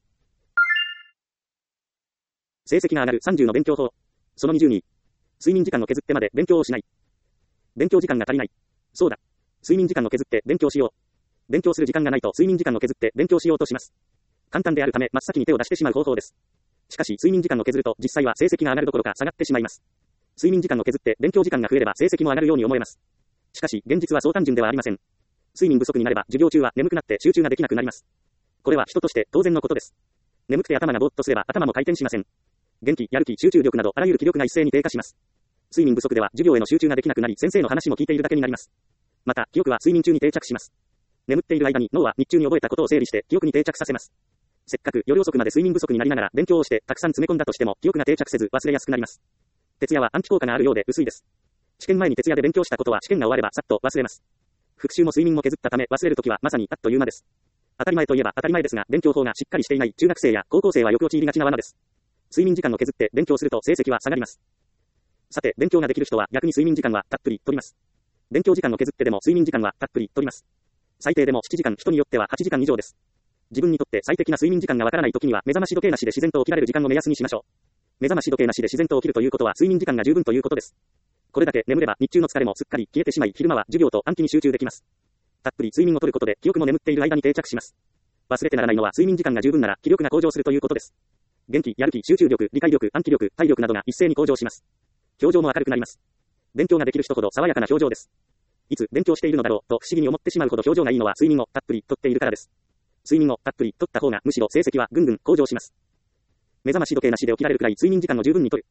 成績が上がるさんじゅうの勉強法。そのにじゅうに。睡眠時間を削ってまで勉強をしない。勉強時間が足りない。そうだ。睡眠時間を削って勉強しよう。勉強する時間がないと睡眠時間を削って勉強しようとします。簡単であるため真っ先に手を出してしまう方法です。しかし睡眠時間を削ると実際は成績が上がるどころか下がってしまいます。睡眠時間を削って勉強時間が増えれば成績も上がるように思えます。しかし現実はそう単純ではありません。睡眠不足になれば授業中は眠くなって集中ができなくなります。これは人として当然のことです。眠くて頭がぼーっとすれば頭も回転しません。元気、やる気、集中力などあらゆる気力が一斉に低下します。睡眠不足では授業への集中ができなくなり先生の話も聞いているだけになります。 また、記憶は睡眠中に定着します。眠っている間に脳は日中に覚えたことを整理して記憶に定着させます。せっかく夜遅くまで睡眠不足になりながら勉強をしてたくさん詰め込んだとしても記憶が定着せず忘れやすくなります。徹夜は暗記効果があるようで薄いです。試験前に徹夜で勉強したことは試験が終わればさっと忘れます。復習も睡眠も削ったため忘れるときはまさにあっという間です。当たり前といえば当たり前ですが勉強法がしっかりしていない中学生や高校生はよく陥りがちな罠です。睡眠時間を削って勉強すると成績は下がります。さて、勉強ができる人は逆に睡眠時間はたっぷり取ります。勉強時間を削ってでも睡眠時間はたっぷり取ります。最低でもななじかん、人によってははちじかん以上です。自分にとって最適な睡眠時間がわからないときには目覚まし時計なしで自然と起きられる時間を目安にしましょう。目覚まし時計なしで自然と起きるということは睡眠時間が十分ということです。これだけ眠れば日中の疲れもすっかり消えてしまい昼間は授業と暗記に集中できます。たっぷり睡眠をとることで記憶も眠っている間に定着します。忘れてならないのは睡眠時間が十分なら気力が向上するということです。元気、やる気、集中力、理解力、暗記力、体力などが一斉に向上します。表情も明るくなります。勉強ができる人ほど爽やかな表情です。いつ勉強しているのだろうと不思議に思ってしまうほど表情がいいのは睡眠をたっぷりとっているからです。睡眠をたっぷりとった方がむしろ成績はぐんぐん向上します。目覚まし時計なしで起きられるくらい睡眠時間を十分にとる。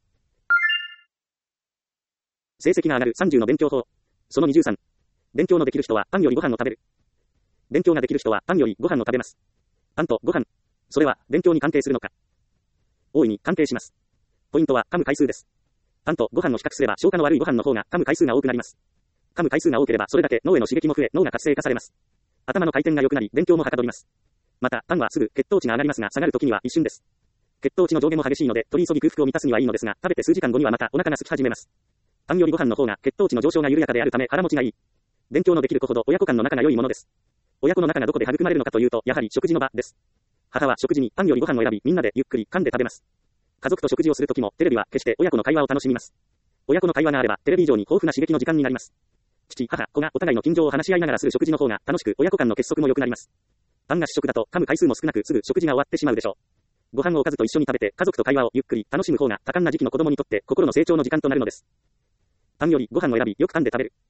成績が上がるさんじゅうの勉強法。そのにじゅうさん。勉強のできる人はパンよりご飯を食べる。勉強ができる人はパンよりご飯を食べます。パンとご飯。それは勉強に関係するのか。大いに関係します。ポイントは噛む回数です。パンとご飯を比較すれば消化の悪いご飯の方が噛む回数が多くなります。噛む回数が多ければそれだけ脳への刺激も増え脳が活性化されます。頭の回転が良くなり勉強もはかどります。またパンはすぐ血糖値が上がりますが下がるときには一瞬です。血糖値の上下も激しいので取り急ぎ空腹を満たすにはいいのですが食べて数時間後にはまたお腹が空き始めます。パンよりご飯の方が血糖値の上昇が緩やかであるため腹持ちがいい。勉強のできる子ほど親子間の仲が良いものです。親子の仲がどこで育まれるのかというとやはり食事の場です。母は食事にパンよりご飯を選びみんなでゆっくり噛んで食べます。家族と食事をするときもテレビは消して親子の会話を楽しみます。親子の会話があればテレビ以上に豊富な刺激の時間になります。父、母、子がお互いの近情を話し合いながらする食事の方が楽しく親子間の結束も良くなります。パンが主食だと噛む回数も少なくすぐ食事が終わってしまうでしょう。ご飯をおかずと一緒に食べて家族と会話をゆっくり楽しむ方が多感な時期の子供にとって心の成長の時間となるのです。パンよりご飯を選びよく噛んで食べる。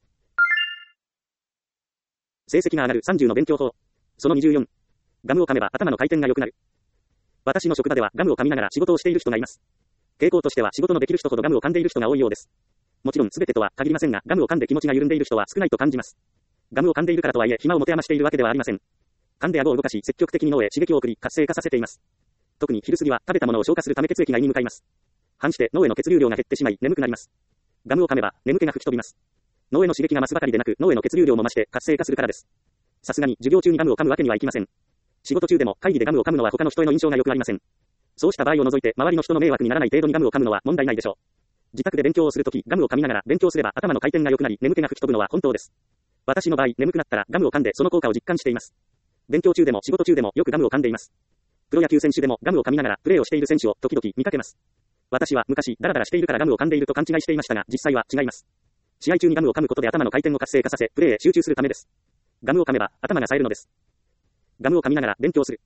成績が上がるさんじゅうの勉強法。そのにじゅうよん。ガムを噛めば頭の回転が良くなる。私の職場ではガムを噛みながら仕事をしている人がいます。傾向としては仕事のできる人ほどガムを噛んでいる人が多いようです。もちろん全てとは限りませんが、ガムを噛んで気持ちが緩んでいる人は少ないと感じます。ガムを噛んでいるからとはいえ暇を持て余しているわけではありません。噛んで顎を動かし積極的に脳へ刺激を送り活性化させています。特に昼過ぎは食べたものを消化するため血液が胃に向かいます。反して脳への血流量が減ってしまい眠くなります。ガムを噛めば眠気が吹き飛びます。脳への刺激が増すばかりでなく脳への血流量も増して活性化するからです。さすがに授業中にガムを噛むわけにはいきません。仕事中でも会議でガムを噛むのは他の人への印象が良くありません。そうした場合を除いて周りの人の迷惑にならない程度にガムを噛むのは問題ないでしょう。自宅で勉強をするときガムを噛みながら勉強すれば頭の回転が良くなり眠気が吹き飛ぶのは本当です。私の場合眠くなったらガムを噛んでその効果を実感しています。勉強中でも仕事中でもよくガムを噛んでいます。プロ野球選手でもガムを噛みながらプレーをしている選手を時々見かけます。私は昔ダラダラしているからガムを噛んでいると勘違いしていましたが実際は違います。試合中にガムを噛むことで頭の回転を活性化させプレーへ集中するためです。ガムを噛めば頭が冴えるのです。ガムを噛みながら勉強する。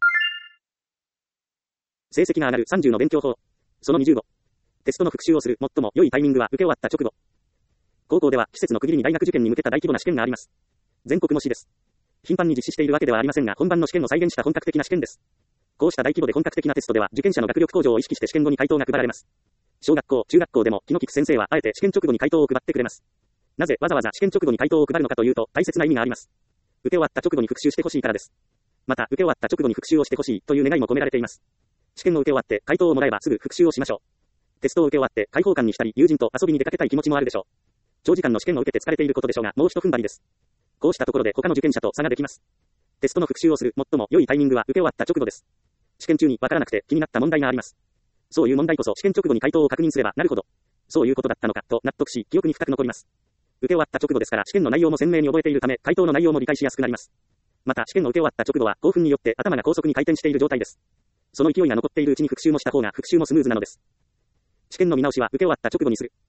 成績が上がるさんじゅうの勉強法。そのにじゅうご。テストの復習をする最も良いタイミングは受け終わった直後。高校では季節の区切りに大学受験に向けた大規模な試験があります。全国模試です。頻繁に実施しているわけではありませんが本番の試験を再現した本格的な試験です。こうした大規模で本格的なテストでは受験者の学力向上を意識して試験後に回答が配られます。小学校、中学校でも気の利く先生はあえて試験直後に回答を配ってくれます。なぜわざわざ試験直後に回答を配るのかというと大切な意味があります。受け終わった直後に復習してほしいからです。また受け終わった直後に復習をしてほしいという願いも込められています。試験を受け終わって回答をもらえばすぐ復習をしましょう。テストを受け終わって開放感にしたり友人と遊びに出かけたい気持ちもあるでしょう。長時間の試験を受けて疲れていることでしょうがもう一踏ん張りです。こうしたところで他の受験者と差ができます。テストの復習をする最も良いタイミングは受け終わった直後です。試験中にわからなくて気になった問題があります。そういう問題こそ試験直後に回答を確認すればなるほどそういうことだったのかと納得し記憶に深く残ります。受け終わった直後ですから試験の内容も鮮明に覚えているため回答の内容も理解しやすくなります。また試験を受け終わった直後は興奮によって頭が高速に回転している状態です。その勢いが残っているうちに復習もした方が復習もスムーズなのです。試験の見直しは受け終わった直後にする。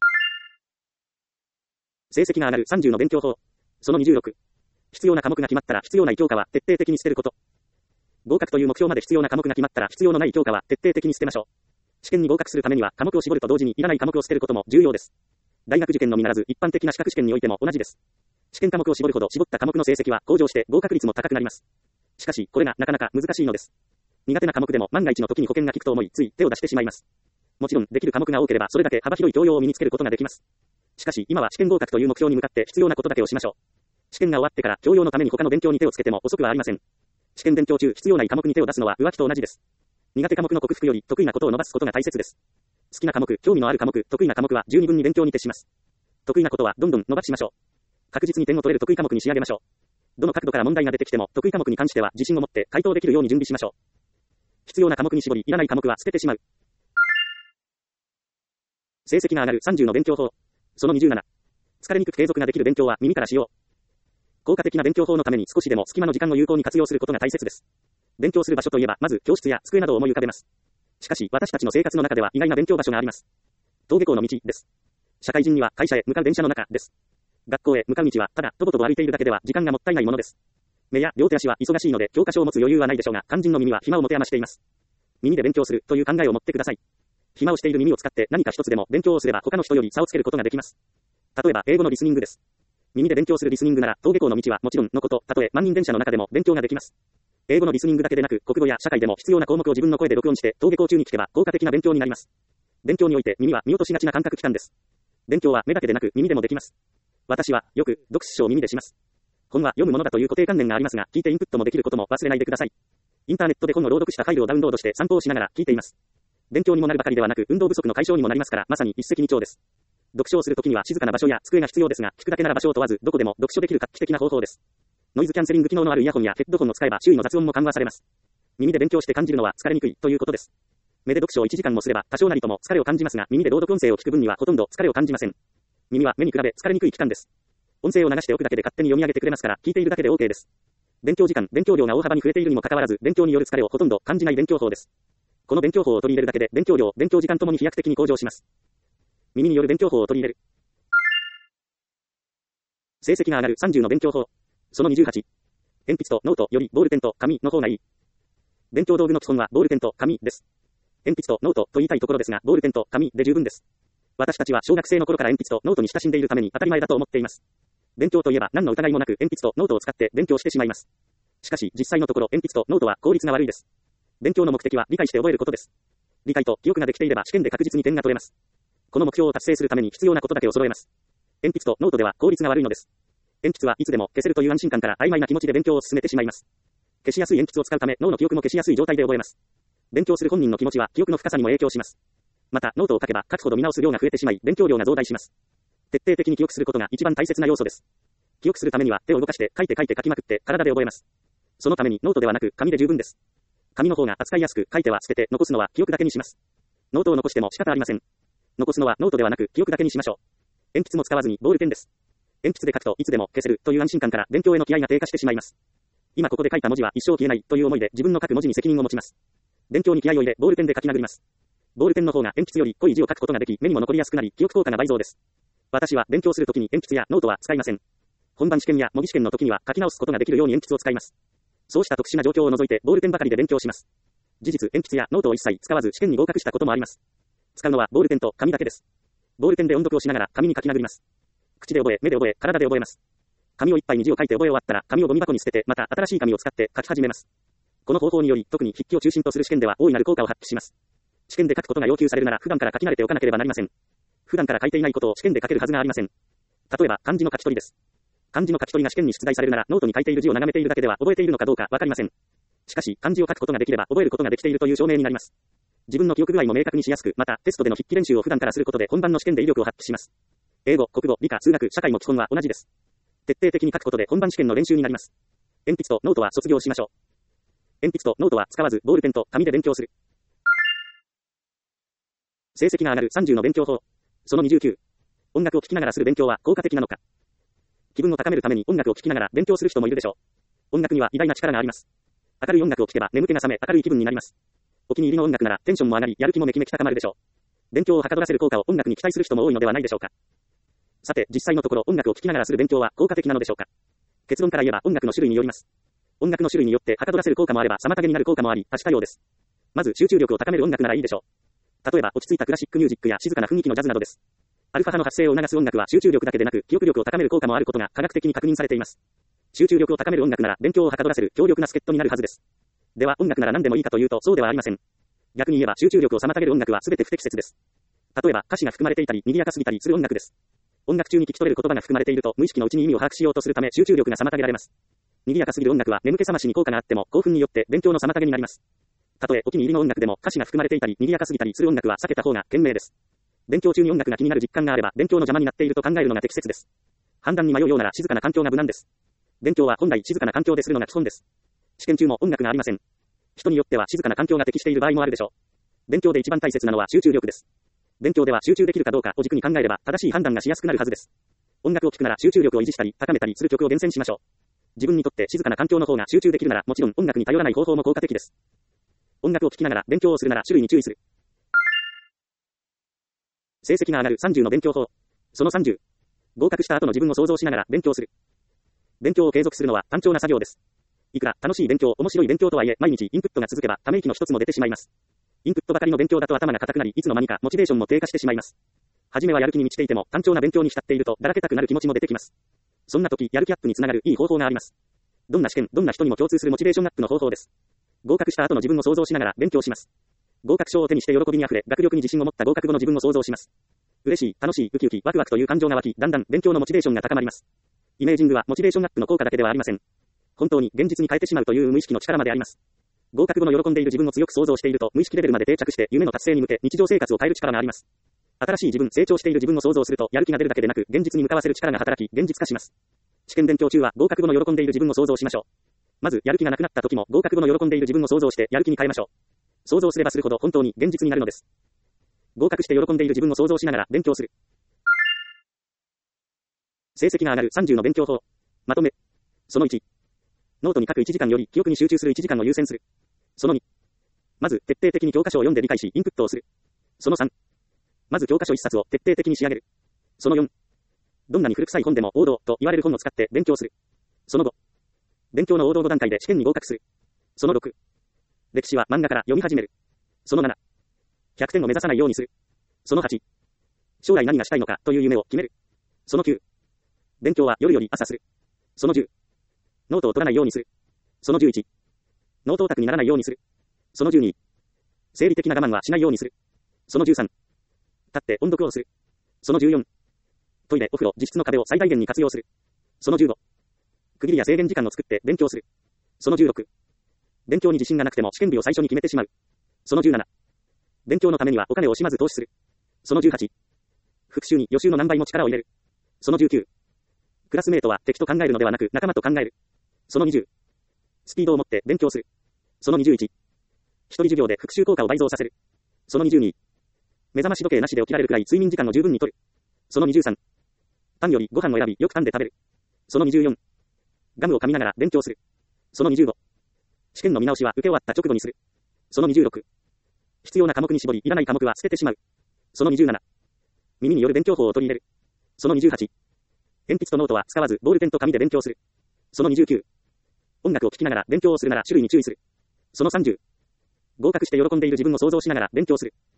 成績が上がるさんじゅうの勉強法。そのにじゅうろく。必要な科目が決まったら必要ない教科は徹底的に捨てること。合格という目標まで必要な科目が決まったら必要のない教科は徹底的に捨てましょう。試験に合格するためには科目を絞ると同時にいらない科目を捨てることも重要です。大学受験のみならず一般的な資格試験においても同じです。試験科目を絞るほど絞った科目の成績は向上して合格率も高くなります。しかしこれがなかなか難しいのです。苦手な科目でも万が一の時に保険が効くと思いつい手を出してしまいます。もちろんできる科目が多ければそれだけ幅広い教養を身につけることができます。 しかし、今は試験合格という目標に向かって必要なことだけをしましょう。試験が終わってから教養のために他の勉強に手をつけても遅くはありません。試験勉強中必要ない科目に手を出すのは浮気と同じです。苦手科目の克服より得意なことを伸ばすことが大切です。好きな科目、興味のある科目、得意な科目は十二分に勉強に徹します。得意なことはどんどん伸ばしましょう。確実に点を取れる得意科目に仕上げましょう。どの角度から問題が出てきても得意科目に関しては自信を持って回答できるように準備しましょう。必要な科目に絞り、いらない科目は捨ててしまう。成績が上がるさんじゅうの勉強法。そのにじゅうなな。疲れにくく継続ができる勉強は耳からしよう。効果的な勉強法のために少しでも隙間の時間を有効に活用することが大切です。勉強する場所といえば、まず教室や机などを思い浮かべます。しかし、私たちの生活の中では意外な勉強場所があります。登下校の道です。社会人には会社へ向かう電車の中です。学校へ向かう道はただとぼとぼ歩いているだけでは時間がもったいないものです。目や両手足は忙しいので教科書を持つ余裕はないでしょうが、肝心の耳は暇を持て余しています。耳で勉強するという考えを持ってください。暇をしている耳を使って何か一つでも勉強をすれば他の人より差をつけることができます。例えば英語のリスニングです。耳で勉強するリスニングなら登下校の道はもちろんのこと、たとえ満員電車の中でも勉強ができます。英語のリスニングだけでなく、国語や社会でも必要な項目を自分の声で録音して登下校中に聞けば効果的な勉強になります。勉強において耳は見落としがちな感覚器官です。勉強は目だけでなく耳でもできます。私はよく読書を耳でします。本は読むものだという固定観念がありますが、聞いてインプットもできることも忘れないでください。インターネットで本を朗読したファイルをダウンロードして散歩をしながら聞いています。勉強にもなるばかりではなく、運動不足の解消にもなりますから、まさに一石二鳥です。読書をするときには静かな場所や机が必要ですが、聞くだけなら場所を問わず、どこでも読書できる画期的な方法です。ノイズキャンセリング機能のあるイヤホンやヘッドホンを使えば周囲の雑音も緩和されます。耳で勉強して感じるのは疲れにくいということです。目で読書をいちじかんもすれば多少なりとも疲れを感じますが、耳で朗読音声を聞く分にはほとんど疲れを感じません。耳は目に比べ疲れにくい器官です。音声を流しておくだけで勝手に読み上げてくれますから、聞いているだけで OK です。勉強時間、勉強量が大幅に増えているにもかかわらず、勉強による疲れをほとんど感じない勉強法です。この勉強法を取り入れるだけで、勉強量、勉強時間ともに飛躍的に向上します。耳による勉強法を取り入れる。成績が上がるさんじゅうの勉強法。そのにじゅうはち。鉛筆とノートよりボールペンと紙の方がいい。勉強道具の基本はボールペンと紙です。鉛筆とノートと言いたいところですが、ボールペンと紙で十分です。私たちは小学生の頃から鉛筆とノートに親しんでいるために当たり前だと思っています。勉強といえば何の疑いもなく鉛筆とノートを使って勉強してしまいます。しかし実際のところ鉛筆とノートは効率が悪いです。勉強の目的は理解して覚えることです。理解と記憶ができていれば試験で確実に点が取れます。この目標を達成するために必要なことだけを揃えます。鉛筆とノートでは効率が悪いのです。鉛筆はいつでも消せるという安心感から曖昧な気持ちで勉強を進めてしまいます。消しやすい鉛筆を使うため脳の記憶も消しやすい状態で覚えます。勉強する本人の気持ちは記憶の深さにも影響します。またノートを書けば書くほど見直す量が増えてしまい勉強量が増大します。徹底的に記憶することが一番大切な要素です。記憶するためには手を動かして書いて書いて書きまくって体で覚えます。そのためにノートではなく紙で十分です。紙の方が扱いやすく、書いては捨てて残すのは記憶だけにします。ノートを残しても仕方ありません。残すのはノートではなく記憶だけにしましょう。鉛筆も使わずにボールペンです。鉛筆で書くといつでも消せるという安心感から勉強への気合が低下してしまいます。今ここで書いた文字は一生消えないという思いで自分の書く文字に責任を持ちます。勉強に気合を入れボールペンで書き殴ります。ボールペンの方が鉛筆より濃い字を書くことができ目にも残りやすくなり記憶効果が倍増です。私は勉強するときに鉛筆やノートは使いません。本番試験や模擬試験の時には書き直すことができるように鉛筆を使います。そうした特殊な状況を除いてボールペンばかりで勉強します。事実、鉛筆やノートを一切使わず試験に合格したこともあります。使うのはボールペンと紙だけです。ボールペンで音読をしながら紙に書き殴ります。口で覚え、目で覚え、体で覚えます。紙をいっぱいに字を書いて覚え終わったら紙をゴミ箱に捨ててまた新しい紙を使って書き始めます。この方法により特に筆記を中心とする試験では大いなる効果を発揮します。試験で書くことが要求されるなら普段から書き慣れておかなければなりません。普段から書いていないことを試験で書けるはずがありません。例えば漢字の書き取りです。漢字の書き取りが試験に出題されるならノートに書いている字を眺めているだけでは覚えているのかどうかわかりません。しかし漢字を書くことができれば覚えることができているという証明になります。自分の記憶具合も明確にしやすく、またテストでの筆記練習を普段からすることで本番の試験で威力を発揮します。英語、国語、理科、数学、社会も基本は同じです。徹底的に書くことで本番試験の練習になります。鉛筆とノートは卒業しましょう。鉛筆とノートは使わずボールペンと紙で勉強する。成績が上がるさんじゅうの勉強法。そのにじゅうきゅう。音楽を聴きながらする勉強は効果的なのか。気分を高めるために音楽を聴きながら勉強する人もいるでしょう。音楽には偉大な力があります。明るい音楽を聴けば眠気が覚め明るい気分になります。お気に入りの音楽ならテンションも上がりやる気もめきめき高まるでしょう。勉強をはかどらせる効果を音楽に期待する人も多いのではないでしょうか。さて実際のところ音楽を聴きながらする勉強は効果的なのでしょうか。結論から言えば音楽の種類によります。音楽の種類によってはかどらせる効果もあれば妨げになる効果もあり多種多様です。まず集中力を高める音楽ならいいでしょう。例えば落ち着いたクラシックミュージックや静かな雰囲気のジャズなどです。アルファ波の発生を促す音楽は集中力だけでなく記憶力を高める効果もあることが科学的に確認されています。集中力を高める音楽なら勉強をはかどらせる強力な助っ人になるはずです。では音楽なら何でもいいかというとそうではありません。逆に言えば集中力を妨げる音楽は全て不適切です。例えば歌詞が含まれていたり賑やかすぎたりする音楽です。 音楽中に聞き取れる言葉が含まれていると、無意識のうちに意味を把握しようとするため集中力が妨げられます。賑やかすぎる音楽は眠気覚ましに効果があっても、興奮によって勉強の妨げになります。たとえお気に入りの音楽でも歌詞が含まれていたり、賑やかすぎたりする音楽は避けた方が賢明です。勉強中に音楽が気になる実感があれば、勉強の邪魔になっていると考えるのが適切です。判断に迷うようなら静かな環境が無難です。勉強は本来静かな環境でするのが基本です。試験中も音楽がありません。人によっては静かな環境が適している場合もあるでしょう。勉強で一番大切なのは集中力です。勉強では集中できるかどうかを軸に考えれば正しい判断がしやすくなるはずです。音楽を聴くなら集中力を維持したり高めたりする曲を厳選しましょう。自分にとって静かな環境の方が集中できるならもちろん音楽に頼らない方法も効果的です。音楽を聴きながら勉強をするなら種類に注意する。成績が上がるさんじゅうの勉強法。そのさんじゅう。合格した後の自分を想像しながら勉強する。勉強を継続するのは単調な作業です。いくら楽しい勉強、面白い勉強とはいえ、毎日インプットが続けばため息の一つも出てしまいます。インプットばかりの勉強だと頭が固くなり、いつの間にかモチベーションも低下してしまいます。はじめはやる気に満ちていても、単調な勉強に浸っていると、だらけたくなる気持ちも出てきます。そんな時、やる気アップにつながるいい方法があります。どんな試験、どんな人にも共通するモチベーションアップの方法です。合格した後の自分を想像しながら勉強します。合格証を手にして喜びにあふれ、学力に自信を持った合格後の自分を想像します。嬉しい、楽しい、ウキウキ、ワクワクという感情が湧き、だんだん勉強のモチベーションが高まります。イメージングはモチベーションアップの効果だけではありません。本当に現実に変えてしまうという無意識の力まであります。合格後の喜んでいる自分を強く想像していると、無意識レベルまで定着して夢の達成に向け日常生活を変える力があります。新しい自分、成長している自分を想像すると、やる気が出るだけでなく、現実に向かわせる力が働き、現実化します。試験勉強中は合格後の喜んでいる自分を想像しましょう。まず、やる気がなくなった時も、合格後の喜んでいる自分を想像して、やる気に変えましょう。想像すればするほど本当に現実になるのです。合格して喜んでいる自分を想像しながら勉強する。成績が上がるさんじゅうの勉強法。まとめ。そのいち。ノートに書くいちじかんより記憶に集中するいちじかんを優先する。そのに。まず、徹底的に教科書を読んで理解し、インプットをする。そのさん。まず教科書いっさつを徹底的に仕上げる。そのよん。どんなに古臭い本でも王道と言われる本を使って勉強する。そのご。勉強の王道ご段階で試験に合格する。そのろく。歴史は漫画から読み始める。そのなな。ひゃくてんを目指さないようにする。そのはち。将来何がしたいのかという夢を決める。そのきゅう。勉強は夜より朝する。そのじゅう。ノートを取らないようにする。そのじゅういち。ノートオタクにならないようにする。そのじゅうに。生理的な我慢はしないようにする。そのじゅうさん。立って音読をする。そのじゅうよん。トイレ、お風呂、自室の壁を最大限に活用する。そのじゅうご。区切りや制限時間を作って勉強する。そのじゅうろく。勉強に自信がなくても試験日を最初に決めてしまう。そのじゅうなな。勉強のためにはお金を惜しまず投資する。そのじゅうはち。復習に予習の何倍も力を入れる。そのじゅうきゅう。クラスメートは敵と考えるのではなく仲間と考える。そのにじゅう。スピードを持って勉強する。そのにじゅういち。一人授業で復習効果を倍増させる。そのにじゅうに。目覚まし時計なしで起きられるくらい睡眠時間を十分にとる。そのにじゅうさん。パンよりご飯を選びよく噛んで食べる。そのにじゅうよん。ガムを噛みながら勉強する。そのにじゅうご。試験の見直しは受け終わった直後にする。そのにじゅうろく。必要な科目に絞り、いらない科目は捨ててしまう。そのにじゅうなな。耳による勉強法を取り入れる。そのにじゅうはち。鉛筆とノートは使わず、ボールペンと紙で勉強する。そのにじゅうきゅう。音楽を聴きながら勉強をするなら種類に注意する。そのさんじゅう。合格して喜んでいる自分を想像しながら勉強する。